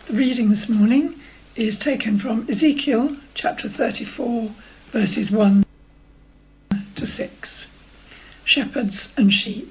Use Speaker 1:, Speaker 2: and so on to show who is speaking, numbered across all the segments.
Speaker 1: The reading this morning is taken from Ezekiel chapter 34, verses 1 to 6. Shepherds and sheep.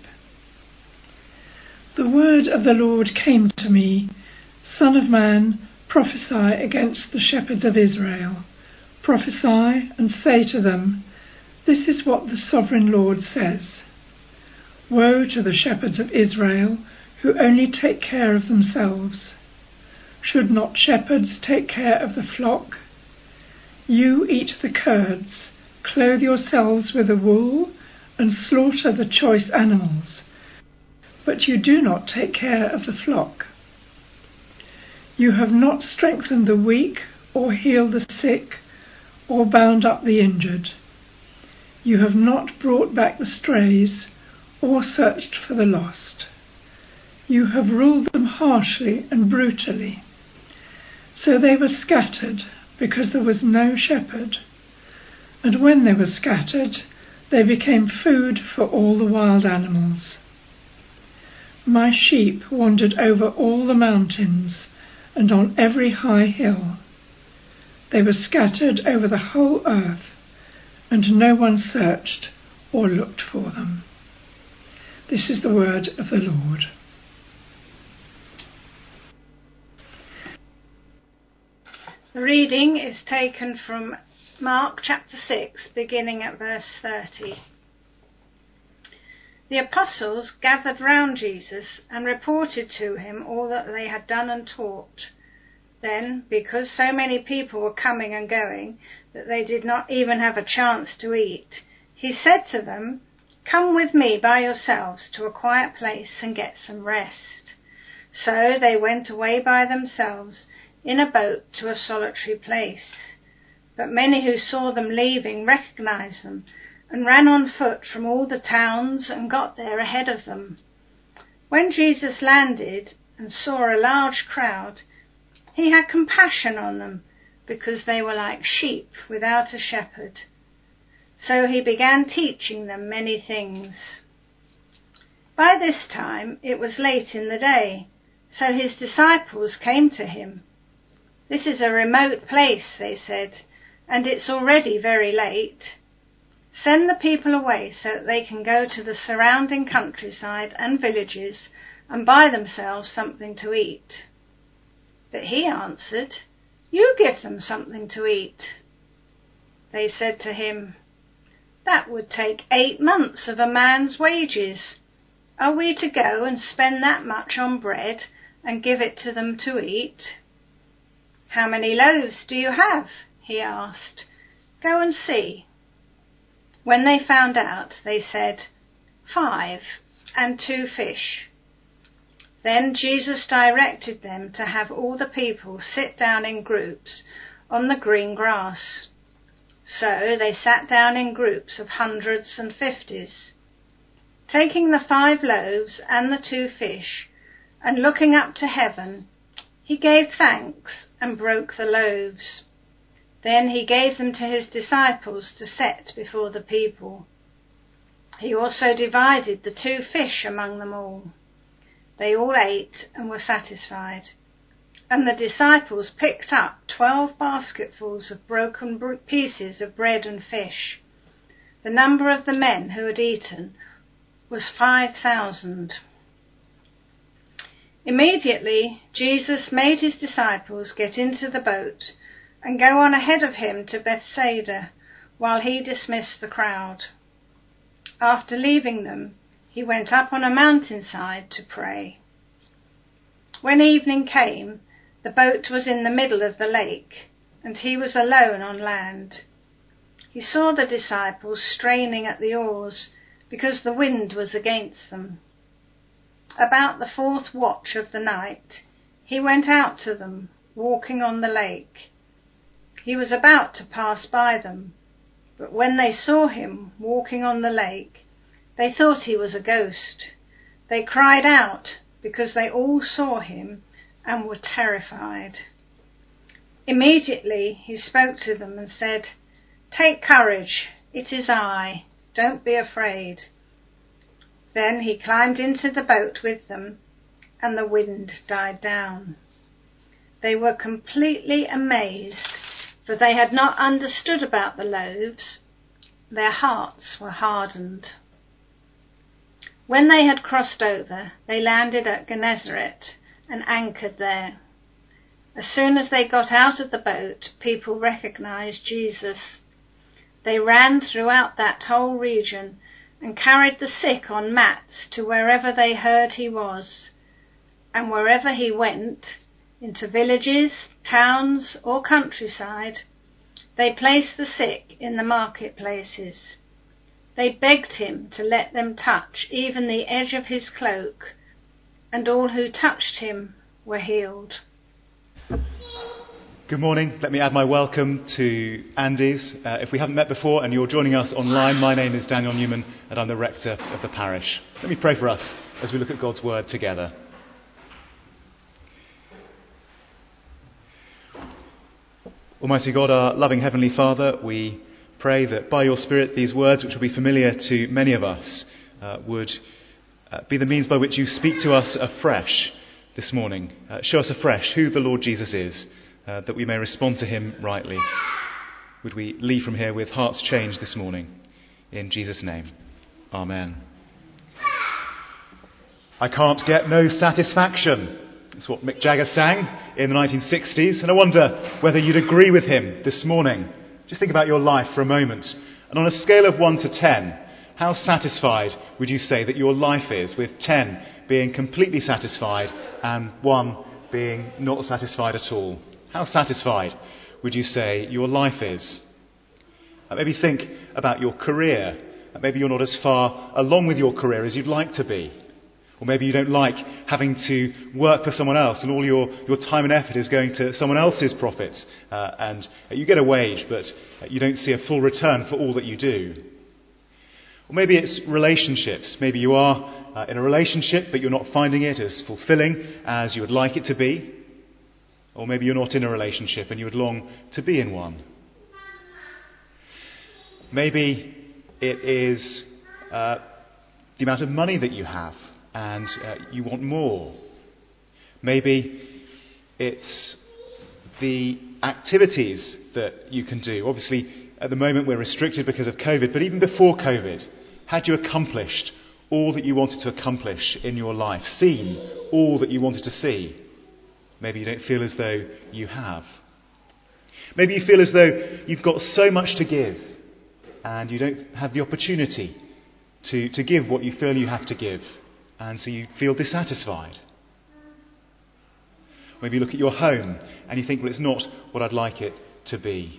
Speaker 1: The word of the Lord came to me, Son of man, prophesy against the shepherds of Israel. Prophesy and say to them, This is what the sovereign Lord says. Woe to the shepherds of Israel who only take care of themselves. Should not shepherds take care of the flock? You eat the curds, clothe yourselves with the wool, and slaughter the choice animals, but you do not take care of the flock. You have not strengthened the weak, or healed the sick, or bound up the injured. You have not brought back the strays, or searched for the lost. You have ruled them harshly and brutally. So they were scattered, because there was no shepherd. And when they were scattered, they became food for all the wild animals. My sheep wandered over all the mountains, and on every high hill. They were scattered over the whole earth, and no one searched or looked for them. This is the word of the Lord.
Speaker 2: The reading is taken from Mark chapter 6, beginning at verse 30. The apostles gathered round Jesus and reported to him all that they had done and taught. Then, because so many people were coming and going that they did not even have a chance to eat, he said to them, Come with me by yourselves to a quiet place and get some rest. So they went away by themselves in a boat to a solitary place. But many who saw them leaving recognized them and ran on foot from all the towns and got there ahead of them. When Jesus landed and saw a large crowd, he had compassion on them because they were like sheep without a shepherd. So he began teaching them many things. By this time it was late in the day, so his disciples came to him. This is a remote place, they said, and it's already very late. Send the people away so that they can go to the surrounding countryside and villages and buy themselves something to eat. But he answered, You give them something to eat. They said to him, That would take 8 months of a man's wages. Are we to go and spend that much on bread and give it to them to eat? How many loaves do you have? He asked. Go and see. When they found out, they said, 5 and 2 fish. Then Jesus directed them to have all the people sit down in groups on the green grass. So they sat down in groups of hundreds and fifties. Taking the 5 loaves and the 2 fish, and looking up to heaven, he gave thanks and broke the loaves. Then he gave them to his disciples to set before the people. He also divided the 2 fish among them all. They all ate and were satisfied. And the disciples picked up 12 basketfuls of broken pieces of bread and fish. The number of the men who had eaten was 5,000. Immediately, Jesus made his disciples get into the boat and go on ahead of him to Bethsaida while he dismissed the crowd. After leaving them, he went up on a mountainside to pray. When evening came, the boat was in the middle of the lake, and he was alone on land. He saw the disciples straining at the oars because the wind was against them. About the 4th watch of the night, he went out to them, walking on the lake. He was about to pass by them, but when they saw him walking on the lake, they thought he was a ghost. They cried out because they all saw him and were terrified. Immediately he spoke to them and said, Take courage, it is I, don't be afraid. Then he climbed into the boat with them, and the wind died down. they were completely amazed, for they had not understood about the loaves. Their hearts were hardened. When they had crossed over, they landed at Gennesaret and anchored there. As soon as they got out of the boat, people recognized Jesus. They ran throughout that whole region and carried the sick on mats to wherever they heard he was. And wherever he went, into villages, towns, or countryside, they placed the sick in the marketplaces. They begged him to let them touch even the edge of his cloak, and all who touched him were healed.
Speaker 3: Good morning. Let me add my welcome to Andy's. If we haven't met before and you're joining us online, my name is Daniel Newman and I'm the rector of the parish. Let me pray for us as we look at God's word together. Almighty God, our loving Heavenly Father, we pray that by your Spirit these words, which will be familiar to many of us, would be the means by which you speak to us afresh this morning. Show us afresh who the Lord Jesus is, that we may respond to him rightly. Would we leave from here with hearts changed this morning? In Jesus' name, amen. I can't get no satisfaction. That's what Mick Jagger sang in the 1960s, and I wonder whether you'd agree with him this morning. Just think about your life for a moment, and on a scale of 1 to 10, how satisfied would you say that your life is, with 10 being completely satisfied and 1 being not satisfied at all? How satisfied would you say your life is? Maybe think about your career. Maybe you're not as far along with your career as you'd like to be. Or maybe you don't like having to work for someone else and all your time and effort is going to someone else's profits. And you get a wage, but you don't see a full return for all that you do. Or maybe it's relationships. Maybe you are in a relationship, but you're not finding it as fulfilling as you would like it to be. Or maybe you're not in a relationship and you would long to be in one. Maybe it is the amount of money that you have and you want more. Maybe it's the activities that you can do. Obviously, at the moment we're restricted because of COVID, but even before COVID, had you accomplished all that you wanted to accomplish in your life, seen all that you wanted to see? Maybe you don't feel as though you have. Maybe you feel as though you've got so much to give and you don't have the opportunity to give what you feel you have to give, and so you feel dissatisfied. Maybe you look at your home and you think, well, it's not what I'd like it to be.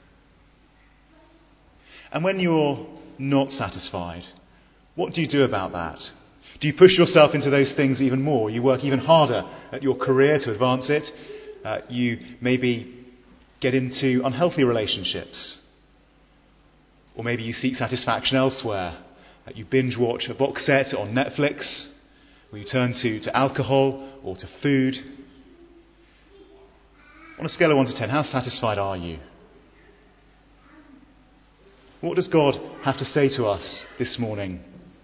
Speaker 3: And when you're not satisfied, what do you do about that? Do you push yourself into those things even more? You work even harder at your career to advance it. You maybe get into unhealthy relationships. Or maybe you seek satisfaction elsewhere. You binge watch a box set on Netflix. Or you turn to alcohol or to food. On a scale of 1 to 10, how satisfied are you? What does God have to say to us this morning?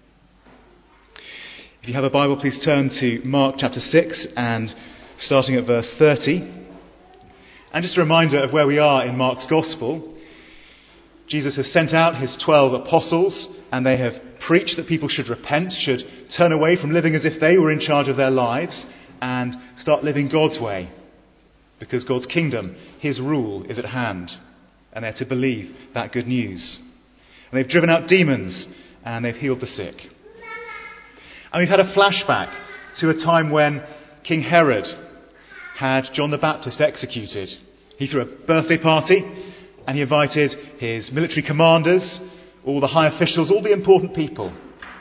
Speaker 3: If you have a Bible, please turn to Mark chapter 6 and starting at verse 30. And just a reminder of where we are in Mark's Gospel. Jesus has sent out his 12 apostles, and they have preached that people should repent, should turn away from living as if they were in charge of their lives, and start living God's way. Because God's kingdom, his rule, is at hand. And they're to believe that good news. And they've driven out demons, and they've healed the sick. And we've had a flashback to a time when King Herod had John the Baptist executed. He threw a birthday party and he invited his military commanders, all the high officials, all the important people.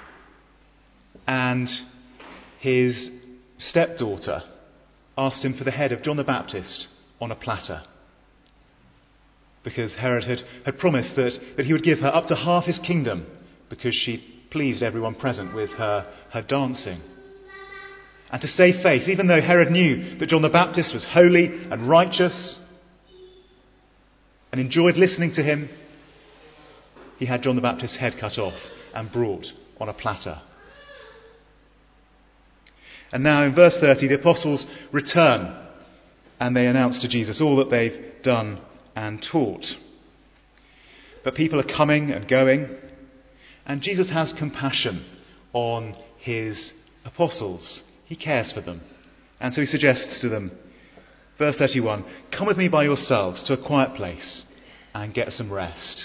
Speaker 3: And his stepdaughter asked him for the head of John the Baptist on a platter. Because Herod had promised that he would give her up to half his kingdom because she pleased everyone present with her dancing. And to save face, even though Herod knew that John the Baptist was holy and righteous and enjoyed listening to him, he had John the Baptist's head cut off and brought on a platter. And now in verse 30, the apostles return and they announce to Jesus all that they've done and taught. But people are coming and going, and Jesus has compassion on his apostles. He cares for them. And so he suggests to them, verse 31, "Come with me by yourselves to a quiet place and get some rest."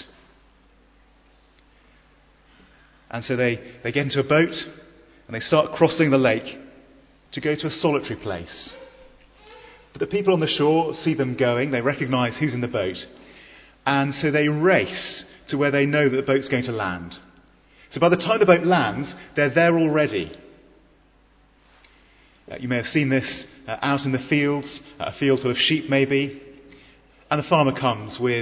Speaker 3: And so they get into a boat and they start crossing the lake to go to a solitary place. But the people on the shore see them going, they recognise who's in the boat, and so they race to where they know that the boat's going to land. So by the time the boat lands, they're there already. You may have seen this out in the fields, a field full of sheep maybe, and the farmer comes with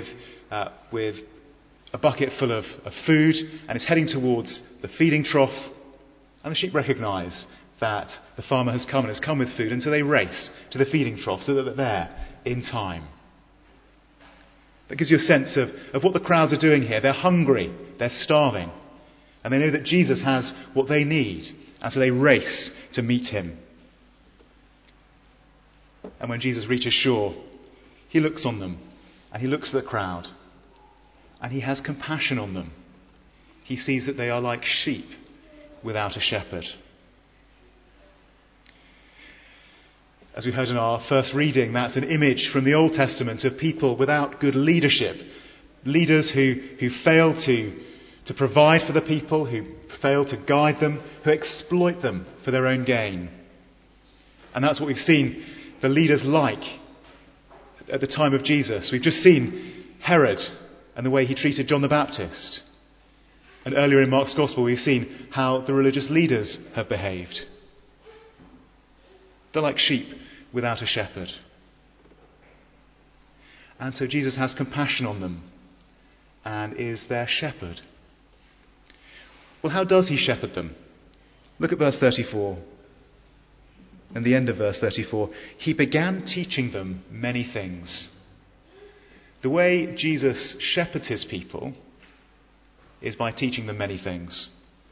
Speaker 3: a bucket full of food and is heading towards the feeding trough, and the sheep recognise that the farmer has come and has come with food, and so they race to the feeding trough so that they're there in time. That gives you a sense of what the crowds are doing here. They're hungry, they're starving, and they know that Jesus has what they need, and so they race to meet him. And when Jesus reaches shore, he looks on them, and he looks at the crowd, and he has compassion on them. He sees that they are like sheep without a shepherd. As we heard in our first reading, that's an image from the Old Testament of people without good leadership. Leaders who fail to provide for the people, who fail to guide them, who exploit them for their own gain. And that's what we've seen the leaders like at the time of Jesus. We've just seen Herod and the way he treated John the Baptist. And earlier in Mark's Gospel, we've seen how the religious leaders have behaved. They're like sheep without a shepherd. And so Jesus has compassion on them and is their shepherd. Well, how does he shepherd them? Look at verse 34. And the end of verse 34. He began teaching them many things. The way Jesus shepherds his people is by teaching them many things.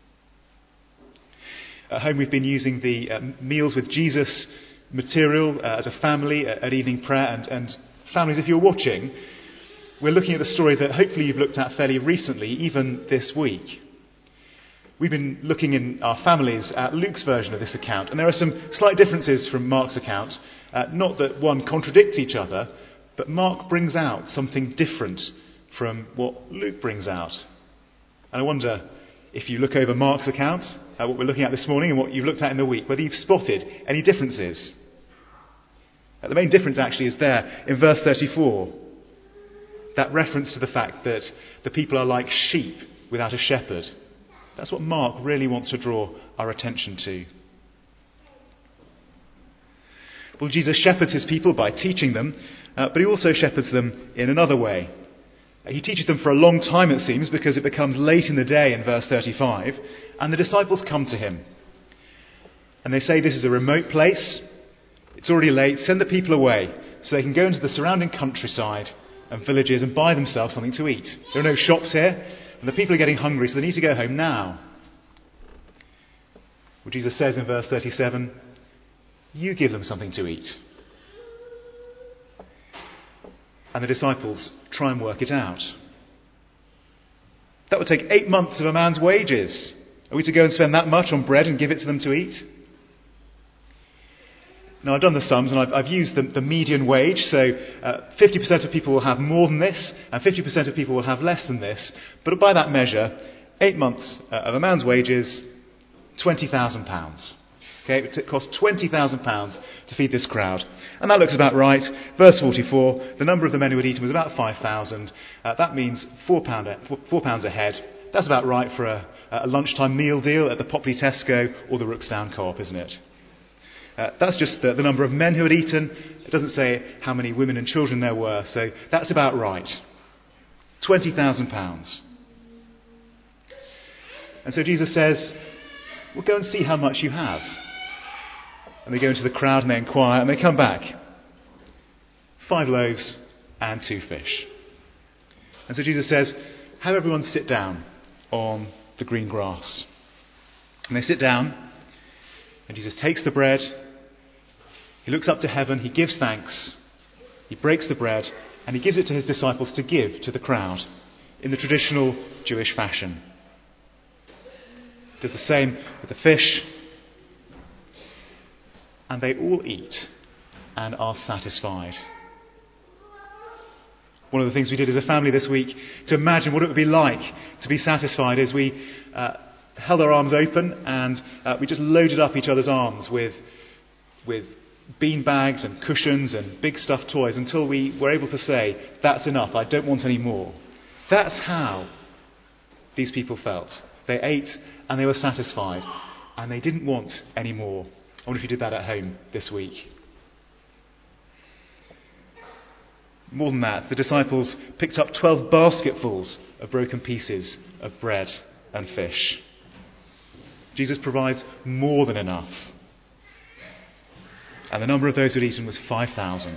Speaker 3: At home we've been using the Meals with Jesus material as a family at evening prayer. And families, if you're watching, we're looking at the story that hopefully you've looked at fairly recently, even this week. We've been looking in our families at Luke's version of this account, and there are some slight differences from Mark's account. Not that one contradicts each other, but Mark brings out something different from what Luke brings out. And I wonder if you look over Mark's account, what we're looking at this morning and what you've looked at in the week, whether you've spotted any differences. The main difference actually is there in verse 34. That reference to the fact that the people are like sheep without a shepherd. That's what Mark really wants to draw our attention to. Well, Jesus shepherds his people by teaching them, but he also shepherds them in another way. He teaches them for a long time, it seems, because it becomes late in the day in verse 35, and the disciples come to him. And they say, this is a remote place, it's already late, send the people away so they can go into the surrounding countryside and villages and buy themselves something to eat. There are no shops here, and the people are getting hungry, so they need to go home now. Well, Jesus says in verse 37, you give them something to eat. And the disciples try and work it out. That would take 8 months of a man's wages. Are we to go and spend that much on bread and give it to them to eat? Now, I've done the sums and I've used the median wage, so 50% of people will have more than this, and 50% of people will have less than this. But by that measure, 8 months of a man's wages, £20,000. Okay, it cost £20,000 to feed this crowd. And that looks about right. Verse 44, the number of the men who had eaten was about 5,000. That means £4 a head. That's about right for a lunchtime meal deal at the Popley Tesco or the Rooksdown Co-op, isn't it? That's just the number of men who had eaten. It doesn't say how many women and children there were, so that's about right. £20,000. And so Jesus says, well, go and see how much you have. And they go into the crowd and they inquire and they come back. 5 loaves and 2 fish. And so Jesus says, have everyone sit down on the green grass. And they sit down, and Jesus takes the bread, he looks up to heaven, he gives thanks, He breaks the bread and he gives it to his disciples to give to the crowd in the traditional Jewish fashion. He does the same with the fish. And they all eat and are satisfied. One of the things we did as a family this week to imagine what it would be like to be satisfied is we held our arms open and we just loaded up each other's arms with bean bags and cushions and big stuffed toys until we were able to say, that's enough, I don't want any more. That's how these people felt. They ate and they were satisfied and they didn't want any more. I wonder if you did that at home this week. More than that, the disciples picked up 12 basketfuls of broken pieces of bread and fish. Jesus provides more than enough. And the number of those who had eaten was 5,000.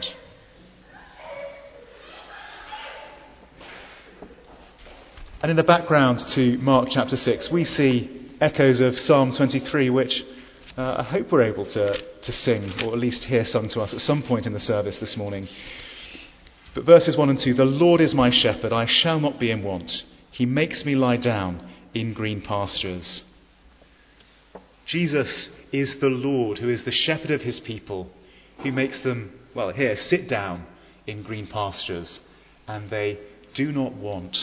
Speaker 3: And in the background to Mark chapter 6, we see echoes of Psalm 23, which I hope we're able to sing, or at least hear sung to us at some point in the service this morning. But verses 1 and 2, the Lord is my shepherd, I shall not be in want. He makes me lie down in green pastures. Jesus is the Lord who is the shepherd of his people, who makes them, well, here, sit down in green pastures, and they do not want.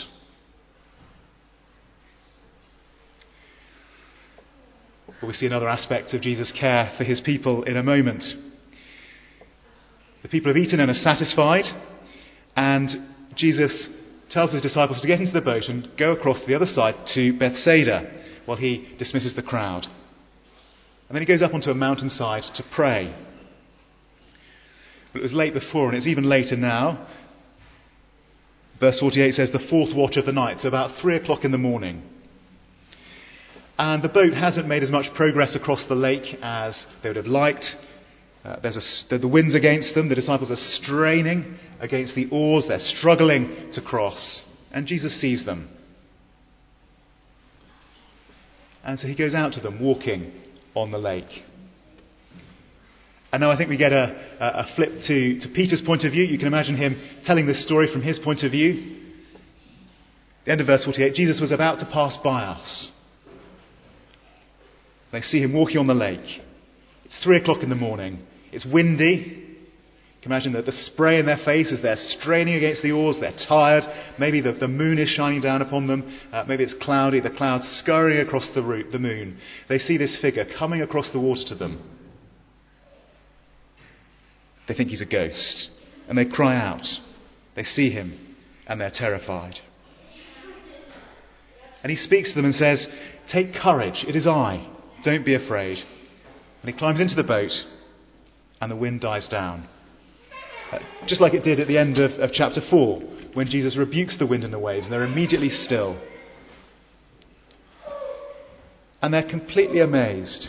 Speaker 3: But we see another aspect of Jesus' care for his people in a moment. The people have eaten and are satisfied, and Jesus tells his disciples to get into the boat and go across to the other side to Bethsaida while he dismisses the crowd. And then he goes up onto a mountainside to pray. But it was late before, and it's even later now. Verse 48 says the fourth watch of the night, so about 3 o'clock in the morning. And the boat hasn't made as much progress across the lake as they would have liked. The wind's against them. The disciples are straining against the oars. They're struggling to cross. And Jesus sees them. And so he goes out to them, walking on the lake. And now I think we get a flip to Peter's point of view. You can imagine him telling this story from his point of view. The end of verse 48, Jesus was about to pass by us. They see him walking on the lake. It's 3 o'clock in the morning. It's windy. You can imagine the spray in their face as they're straining against the oars. They're tired. Maybe the moon is shining down upon them. Maybe it's cloudy. The clouds scurrying across the moon. They see this figure coming across the water to them. They think he's a ghost. And they cry out. They see him and they're terrified. And he speaks to them and says, "Take courage, it is I. Don't be afraid." And he climbs into the boat and the wind dies down. Just like it did at the end of chapter 4, when Jesus rebukes the wind and the waves and they're immediately still. And they're completely amazed.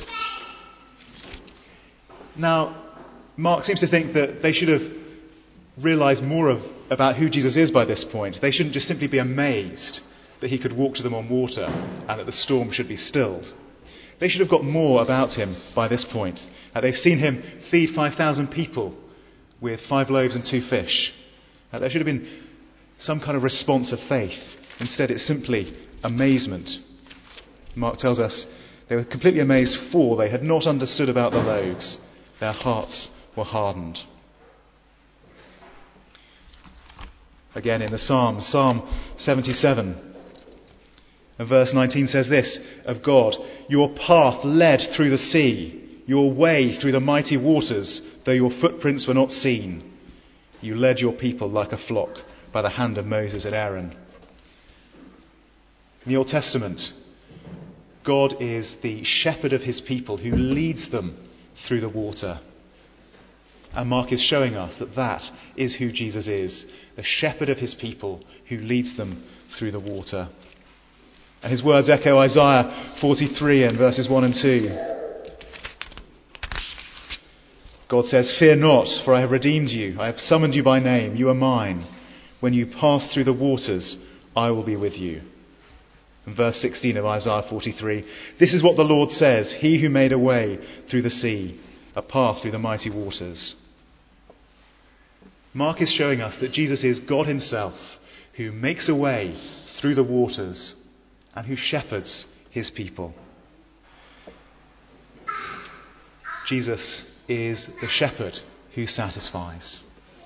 Speaker 3: Now, Mark seems to think that they should have realised more about who Jesus is by this point. They shouldn't just simply be amazed that he could walk to them on water and that the storm should be stilled. They should have got more about him by this point. They've seen him feed 5,000 people with 5 loaves and 2 fish. There should have been some kind of response of faith. Instead, it's simply amazement. Mark tells us they were completely amazed, for they had not understood about the loaves. Their hearts were hardened. Again in the Psalms, Psalm 77. And verse 19 says this of God, "Your path led through the sea, your way through the mighty waters, though your footprints were not seen. You led your people like a flock by the hand of Moses and Aaron." In the Old Testament, God is the shepherd of his people who leads them through the water. And Mark is showing us that is who Jesus is, the shepherd of his people who leads them through the water. And his words echo Isaiah 43 and verses 1 and 2. God says, "Fear not, for I have redeemed you. I have summoned you by name. You are mine. When you pass through the waters, I will be with you." And verse 16 of Isaiah 43, "This is what the Lord says, he who made a way through the sea, a path through the mighty waters." Mark is showing us that Jesus is God himself, who makes a way through the waters and who shepherds his people. Jesus is the shepherd who satisfies.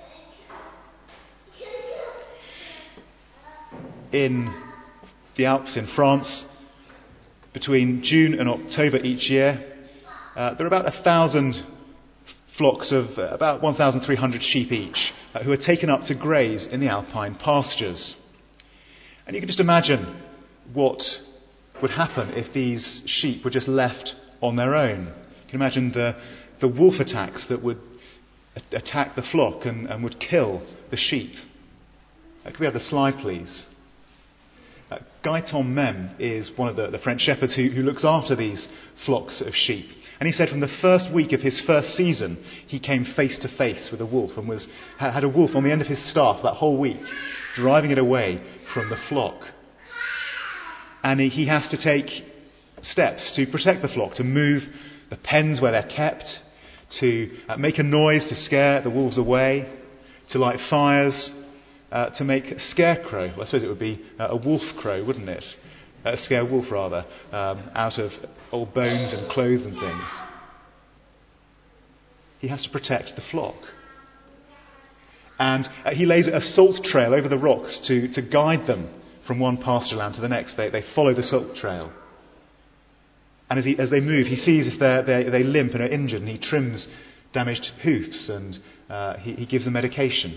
Speaker 3: In the Alps in France, between June and October each year, there are about 1,000 flocks of about 1,300 sheep each who are taken up to graze in the alpine pastures. And you can just imagine what would happen if these sheep were just left on their own. You can imagine the wolf attacks that would attack the flock and would kill the sheep. Could we have the slide, please? Gaëtan Mem is one of the French shepherds who looks after these flocks of sheep. And he said from the first week of his first season, he came face to face with a wolf and had a wolf on the end of his staff that whole week, driving it away from the flock. And he has to take steps to protect the flock, to move the pens where they're kept, to make a noise to scare the wolves away, to light fires, to make a scarecrow. Well, I suppose it would be a wolf crow, wouldn't it? A scare wolf, rather, out of old bones and clothes and things. He has to protect the flock. And he lays a salt trail over the rocks to guide them from one pasture land to the next. They follow the salt trail. And as they move, he sees if they limp and are injured, and he trims damaged hoofs, and he gives them medication.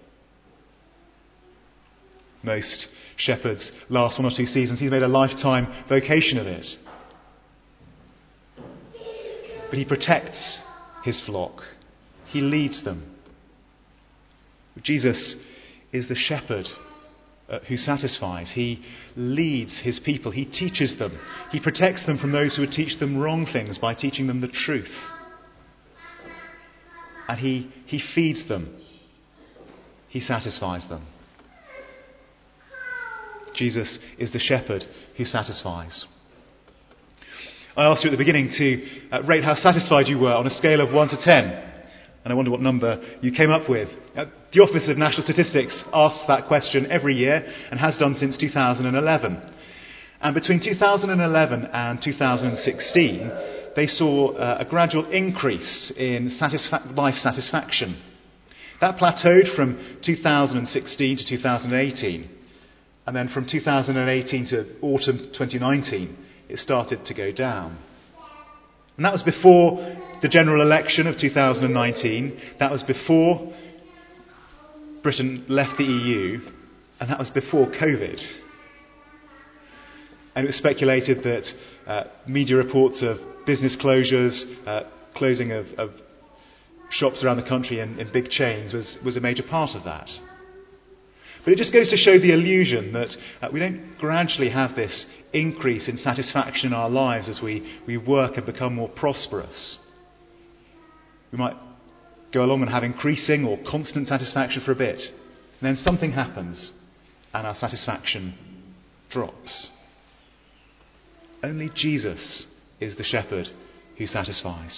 Speaker 3: Most shepherds last 1 or 2 seasons. He's made a lifetime vocation of it. But he protects his flock. He leads them. Jesus is the shepherd who satisfies. He leads his people. He teaches them. He protects them from those who would teach them wrong things by teaching them the truth. And he feeds them. He satisfies them. Jesus is the shepherd who satisfies. I asked you at the beginning to rate how satisfied you were on a scale of 1 to 10. And I wonder what number you came up with. The Office of National Statistics asks that question every year and has done since 2011. And between 2011 and 2016, they saw a gradual increase in life satisfaction. That plateaued from 2016 to 2018. And then from 2018 to autumn 2019, it started to go down. And that was before the general election of 2019. That was before Britain left the EU. And that was before COVID. And it was speculated that media reports of business closures, closing of shops around the country in big chains was a major part of that. But it just goes to show the illusion that we don't gradually have this increase in satisfaction in our lives as we work and become more prosperous. We might go along and have increasing or constant satisfaction for a bit, and then something happens and our satisfaction drops. Only Jesus is the shepherd who satisfies.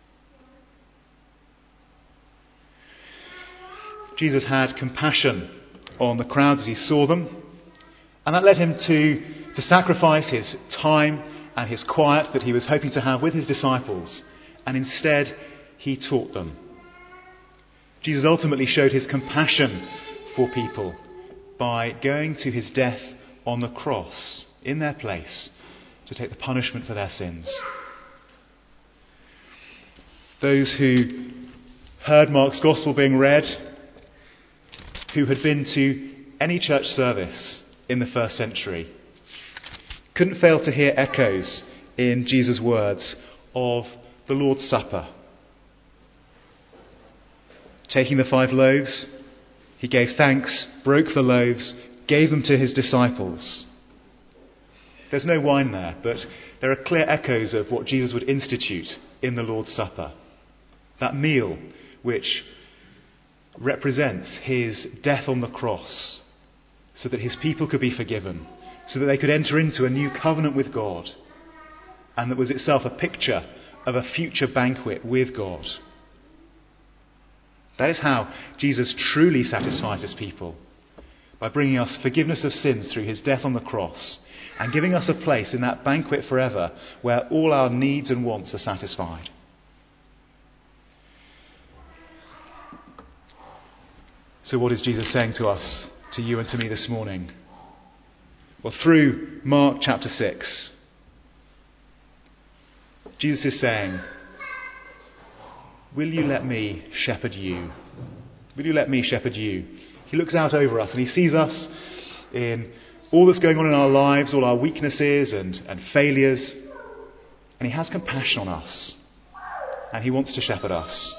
Speaker 3: Jesus had compassion on the crowds as he saw them, and that led him to sacrifice his time and his quiet that he was hoping to have with his disciples, and instead he taught them. Jesus ultimately showed his compassion for people by going to his death on the cross in their place to take the punishment for their sins. Those who heard Mark's Gospel being read, who had been to any church service in the first century, couldn't fail to hear echoes in Jesus' words of the Lord's Supper. Taking the 5 loaves, he gave thanks, broke the loaves, gave them to his disciples. There's no wine there, but there are clear echoes of what Jesus would institute in the Lord's Supper. That meal which represents his death on the cross so that his people could be forgiven, so that they could enter into a new covenant with God, and that was itself a picture of a future banquet with God. That is how Jesus truly satisfies his people, by bringing us forgiveness of sins through his death on the cross and giving us a place in that banquet forever where all our needs and wants are satisfied. So what is Jesus saying to us, to you and to me this morning? Well, through Mark chapter 6, Jesus is saying, will you let me shepherd you? Will you let me shepherd you? He looks out over us and he sees us in all that's going on in our lives, all our weaknesses and failures, and he has compassion on us, and he wants to shepherd us.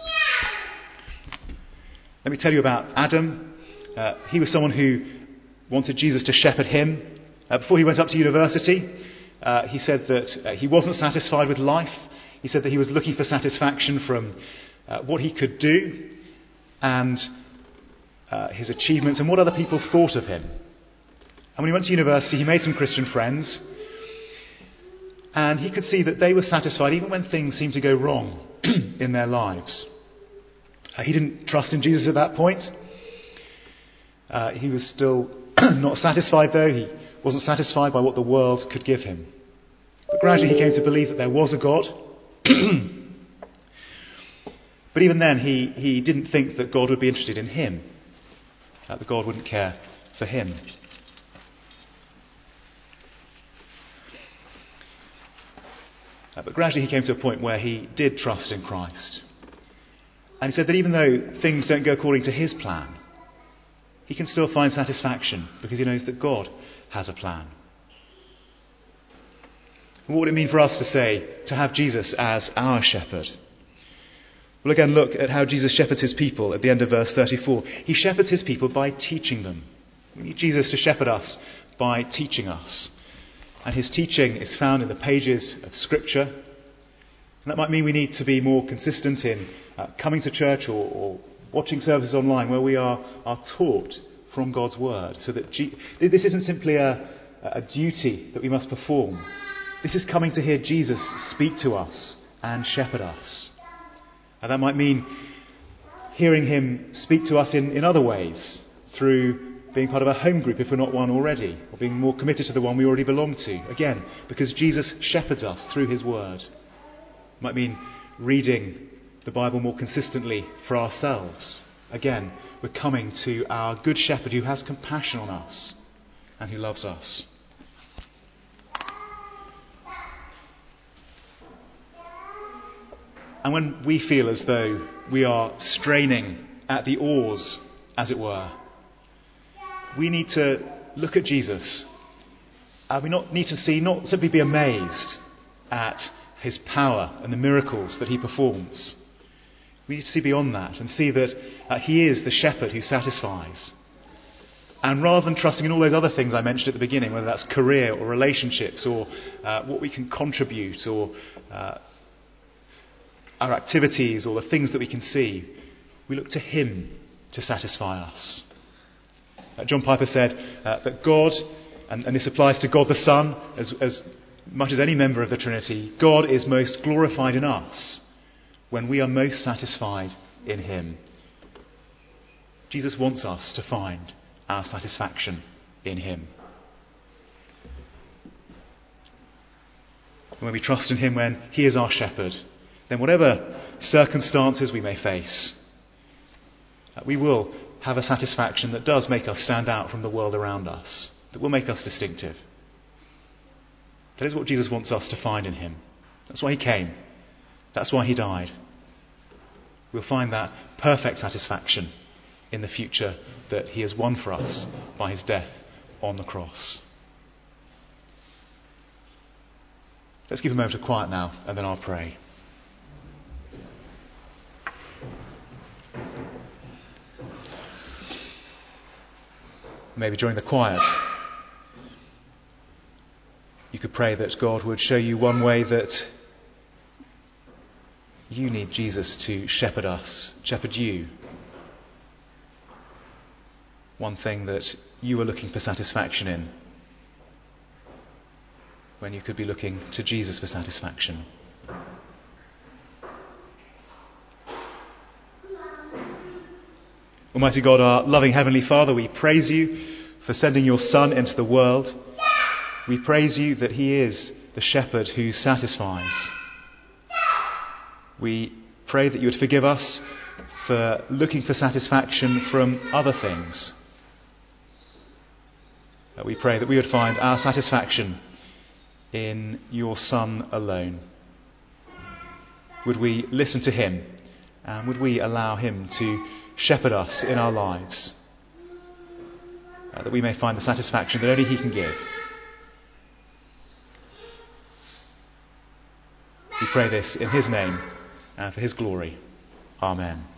Speaker 3: Let me tell you about Adam. He was someone who wanted Jesus to shepherd him. Before he went up to university, he said that he wasn't satisfied with life. He said that he was looking for satisfaction from what he could do and his achievements and what other people thought of him. And when he went to university, he made some Christian friends, and he could see that they were satisfied even when things seemed to go wrong in their lives. He didn't trust in Jesus at that point. He was still not satisfied, though. He wasn't satisfied by what the world could give him. But gradually he came to believe that there was a God. But even then, he didn't think that God would be interested in him, that God wouldn't care for him. But gradually he came to a point where he did trust in Christ. And he said that even though things don't go according to his plan, he can still find satisfaction because he knows that God has a plan. And what would it mean for us to say, to have Jesus as our shepherd? Well, again, look at how Jesus shepherds his people at the end of verse 34. He shepherds his people by teaching them. We need Jesus to shepherd us by teaching us. And his teaching is found in the pages of Scripture. And that might mean we need to be more consistent in coming to church or watching services online where we are taught from God's Word. So that this isn't simply a duty that we must perform. This is coming to hear Jesus speak to us and shepherd us. And that might mean hearing him speak to us in other ways, through being part of a home group if we're not one already, or being more committed to the one we already belong to. Again, because Jesus shepherds us through his word. It might mean reading the Bible more consistently for ourselves. Again, we're coming to our good shepherd who has compassion on us and who loves us. And when we feel as though we are straining at the oars, as it were, we need to look at Jesus. We need to not simply be amazed at his power and the miracles that he performs. We need to see beyond that and see that he is the shepherd who satisfies. And rather than trusting in all those other things I mentioned at the beginning, whether that's career or relationships or what we can contribute or our activities or the things that we can see, we look to him to satisfy us. John Piper said that God, and this applies to God the Son as much as any member of the Trinity, God is most glorified in us when we are most satisfied in him. Jesus wants us to find our satisfaction in him. When we trust in him, when he is our shepherd, then whatever circumstances we may face, we will have a satisfaction that does make us stand out from the world around us, that will make us distinctive. That is what Jesus wants us to find in him. That's why he came. That's why he died. We'll find that perfect satisfaction in the future that he has won for us by his death on the cross. Let's give a moment of quiet now, and then I'll pray. Maybe during the quiet, you could pray that God would show you one way that you need Jesus to shepherd us, shepherd you. One thing that you are looking for satisfaction in, when you could be looking to Jesus for satisfaction. Almighty God, our loving Heavenly Father, we praise you for sending your Son into the world. We praise you that he is the shepherd who satisfies. We pray that you would forgive us for looking for satisfaction from other things. We pray that we would find our satisfaction in your Son alone. Would we listen to him, and would we allow him to shepherd us in our lives, that we may find the satisfaction that only he can give. We pray this in his name and for his glory. Amen.